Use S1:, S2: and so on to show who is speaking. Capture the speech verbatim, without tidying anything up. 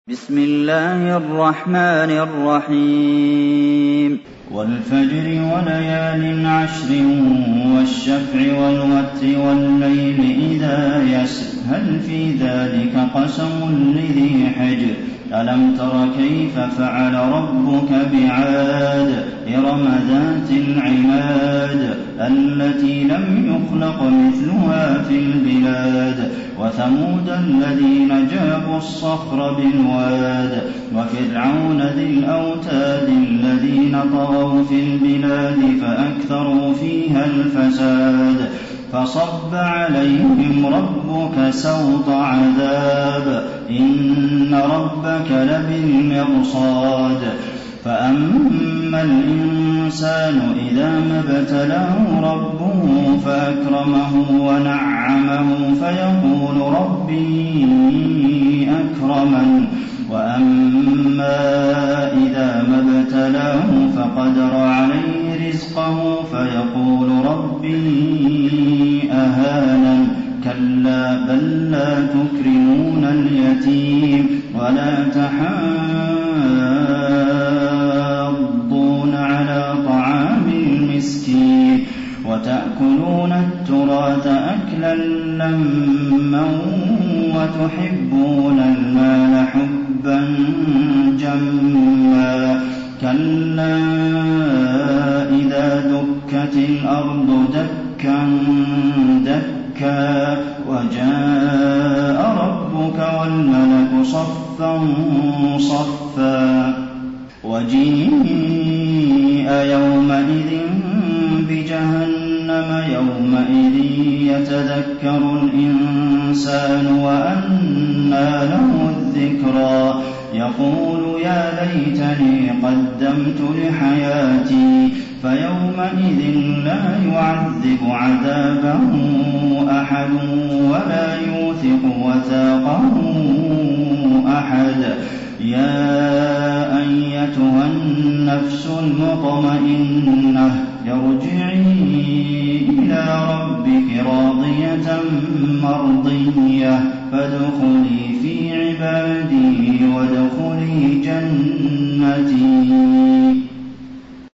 S1: بسم الله الرحمن الرحيم
S2: والفجر وليال عشر والشفع والوتر والليل إذا يسر هل في ذلك قسم لذي حجر ألم تر كيف فعل ربك بعاد إرم ذات العماد التي لم يخلق مثلها في البلاد وثمود الذين جابوا الصخر بالواد وفرعون ذي الأوتاد الذين طغوا في البلاد فأكثروا فيها الفساد فصب عليهم ربك سوط عذاب إن ربك لبالمرصاد فأما الإنسان إذا ما ابتلاه ربه فأكرمه ونعمه فيقول ربي أكرمن وأما إذا ما ابتلاه فقدر عليه رزقه فيقول ربي أهانن كلا بل لا تكرمون اليتيم ولا تحاضون على طعام المسكين وتأكلون التراث أكلا لما وتحبون المال حبا جما كلا إذا دكت الأرض دكا دكا وجاء ربك والملك صفا صفا وجيء يومئذ بجهنم يومئذ يتذكر الإنسان وأنى له الذكرى يقول يا ليتني قدمت لحياتي فيومئذ لا يعذب عذابه أحد ولا يوثق وثاقه أحد يا أيتها النفس المطمئنة ارجعي إلى ربك راضية مرضية فادخلي في عبادي وادخلي جنتي